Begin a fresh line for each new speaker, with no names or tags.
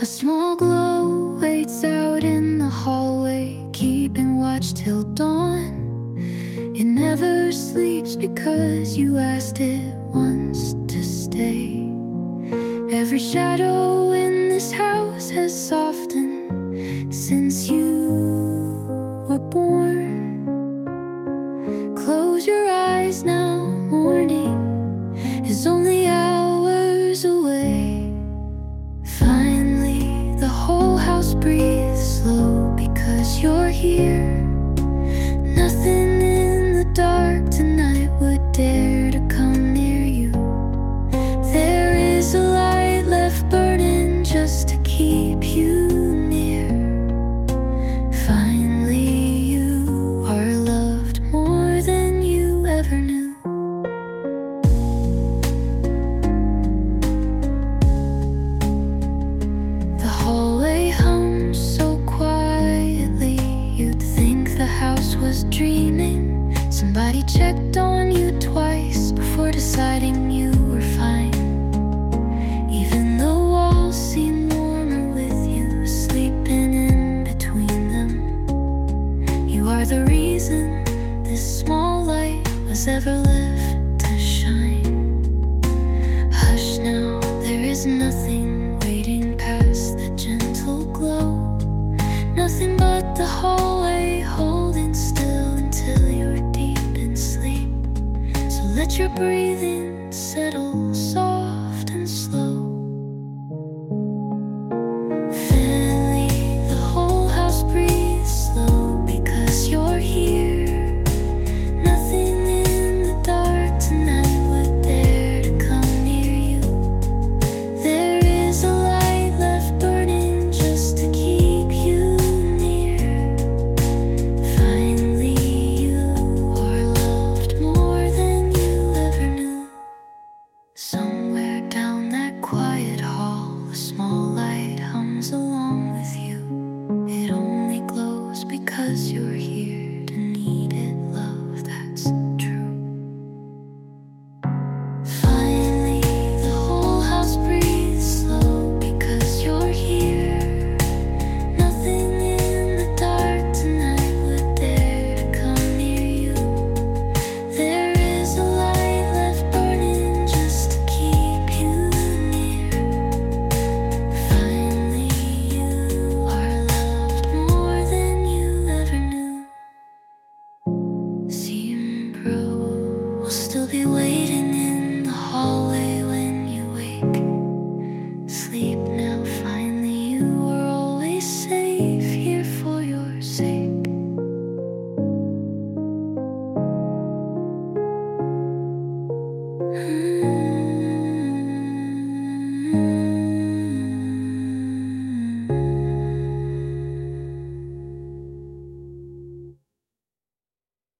A small glow waits out in the hallway, keeping watch till dawn. It never sleeps because you asked it once to stay. Every shadow in this house has softened since you were born. Close your eyes now, morning is only hours away. Finally, the whole house breathes slow because you're here. Nothing in the dark tonight would dare to come near you. There is a light left burning just to keep you near. Finally, you are loved more than you ever knew. The hallway hums so quietly, you'd think the house was dreaming. Somebody checked on you twice before deciding you were fine. Even the walls seem warmer with you sleeping in between them. You are the reason this small light was ever left to shine. Hush now, there is nothing waiting past the gentle glow. Nothing but the hallway holding still until you're deep in sleep. So let your breathing settle soft and slow. Finally, the whole house breathes slow because you're here. Nothing in the dark tonight would dare to come near you. There is a light left burning just to keep you near. Finally, you are loved more than you ever knew. Somewhere down that quiet hall, a small light hums along with you. It only glows because you're here to need it, love, that's true. Finally, the whole house breathes slow because you're here. Nothing in the dark tonight would dare to come near you. There is a light left burning just to keep you near. Finally, you are loved more than you ever knew. See him, bro, we'll still be waiting in the hallway.